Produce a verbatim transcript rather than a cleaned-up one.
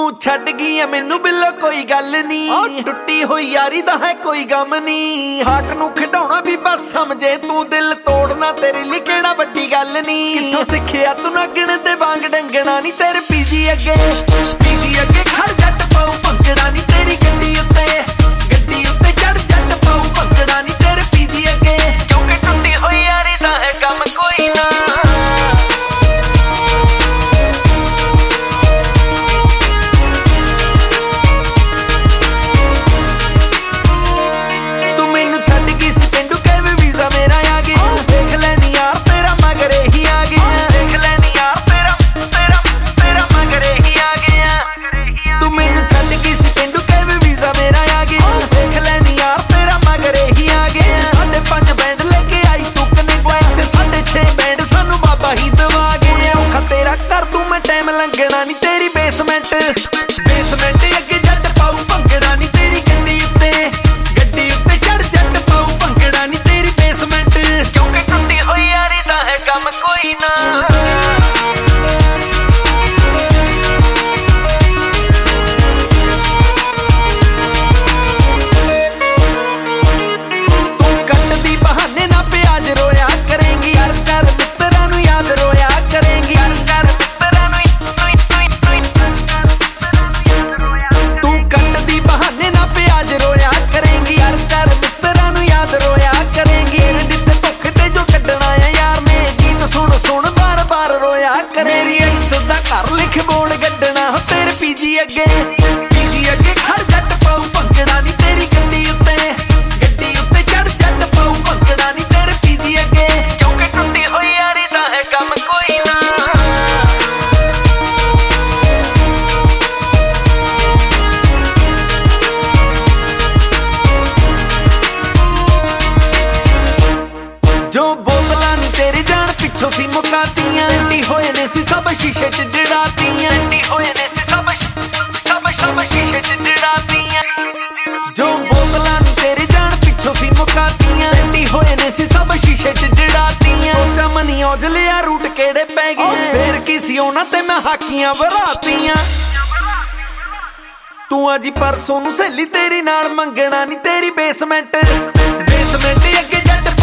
ਤੂੰ ਛੱਡ ਗਈ ਐ ਮੈਨੂੰ ਬਿੱਲੋ ਕੋਈ ਗੱਲ ਨੀ, ਟੁੱਟੀ ਹੋਈ ਯਾਰੀ ਦਾ ਹੈ ਕੋਈ ਗਮ ਨੀ। ਹਾਰਟ ਨੂੰ ਖਿਡਾਉਣਾ ਵੀ ਬਸ ਸਮਝੇ ਤੂੰ, ਦਿਲ ਤੋੜਨਾ ਤੇਰੇ ਲਈ ਕਿਹੜਾ ਵੱਡੀ ਗੱਲ ਨੀ। ਕਿੱਥੋਂ ਸਿੱਖਿਆ ਤੂੰ ਨਾਗਣ ਦੇ ਵਾਂਗ ਡੰਗਣਾ ਨੀ, ਤੇਰੇ ਪੀਜੀ ਅੱਗੇ ਪੀਜੀ ਅੱਗੇ ਖੜ ਜੱਟ ਪਾਉ ਭੰਗੜਾ ਨੀ। ਤੇਰੀ ਗੱਡੀ ਉੱਤੇ ਗੱਡੀ ਉੱਤੇ ਚੜ ਜੱਟ ਪਾਉ ਭੰਗੜਾ ਨੀ, ਤੇਰੇ ਪੀਜੀ ਅੱਗੇ ਕਿਉਂਕਿ ਟੁੱਟੀ ਹੋਈ ਯਾਰੀ ਦਾ ਹੈ ਕੰਮ ਕੋਈ ਨਾ। ਲੰਘਣਾ ਨੀ ਤੇਰੀ ਬੇਸਮੈਂਟ ਬੇਸਮੈਂਟ ਅੱਗੇ ਜੱਟ ਪਾਉ ਭੰਗੜਾ ਨੀ, ਤੇਰੀ ਗੱਡੀ ਉੱਤੇ ਗੱਡੀ ਉੱਤੇ ਚੜ ਜੱਟ ਪਾਉ ਭੰਗੜਾ ਨੀ, ਤੇਰੀ ਬੇਸਮੈਂਟ ਕਿਉਂਕਿ ਟੁੱਟੀ ਹੋਈ ਯਾਰੀ ਦਾ ਹੈ ਕੰਮ ਕੋਈ ਨਾ। ਤੂੰ ਕੱਟਦੀ ਬਹਾਨੇ ਨਾ ਪਿਆਜ ਰੋਇਆ ਕਰੇਂਗੀ, ਕਰ ਕਰ ਮਿੱਤਰਾਂ ਨੂੰ ਯਾਦ ਰੋਇਆ ਕਰੇਂਗੀ, ਕਰ ਕਰ ਮੇਰੀ ਐਕਸ ਦਾ ਘਰ ਲਿਖ ਬੋਲ ਗੱਡਣਾ ਤੇਰੇ ਪੀਜੀ ਅੱਗੇ ਪੀਜੀ ਅੱਗੇ ਖੜ ਜੱਟ ਪਾਉ ਭੰਗੜਾ ਨੀ, ਤੇਰੀ ਗੱਡੀ ਉੱਤੇ ਗੱਡੀ ਉੱਤੇ ਚੜ ਜੱਟ ਪਾਉ ਭੰਗੜਾ ਨੀ, ਤੇਰੇ ਪੀਜੀ ਅੱਗੇ ਕਿਉਂਕਿ ਟੁੱਟੀ ਹੋਈ ਯਾਰੀ ਦਾ ਹੈ ਕੰਮ ਕੋਈ ਨਾ। ਜੋ ਬੋਤਲਾਂ ਨੀ ਤੇਰੀ ਜਾਨ ਪਿੱਛੋਂ ਸੀ ਮੁਕਾਤੀਆਂ, ਐਂਟੀ ਹੋਏ ਨੇ ਸੀ ਸਭ ਸ਼ੀਸ਼ੇ ਚ ਜੜਾਤੀਆਂ, ਐਂਟੀ ਹੋਏ ਨੇ ਸੀ ਸਭ ਸਭ ਸਭ ਸ਼ੀਸ਼ੇ ਚ ਜੜਾਤੀਆਂ। ਜੋ ਬੋਤਲਾਂ ਨੀ ਤੇਰੀ ਜਾਨ ਪਿੱਛੋਂ ਸੀ ਮੁਕਾਤੀਆਂ, ਐਂਟੀ ਹੋਏ ਨੇ ਸੀ ਸਭ ਸ਼ੀਸ਼ੇ ਚ ਜੜਾਤੀਆਂ। ਸੋਚਾਂ ਮਨੀ ਔਜਲਿਆ ਰੂਟ ਕਿਹੜੇ ਪੈ ਗਏ, ਫੇਰ ਕੀ ਸੀ ਉਹਨਾਂ ਤੇ ਮੈਂ ਹਾਕੀਆਂ ਵਰਾਤੀਆਂ। ਤੂੰ ਅੱਜ ਪਰਸੋਂ ਨੂੰ ਸਹੇਲੀ ਤੇਰੀ ਨਾਲ ਮੰਗਣਾ ਨੀ, ਤੇਰੀ ਬੇਸਮੈਂਟ ਬੇਸਮੈਂਟ ਅੱਗੇ ਜੱਟ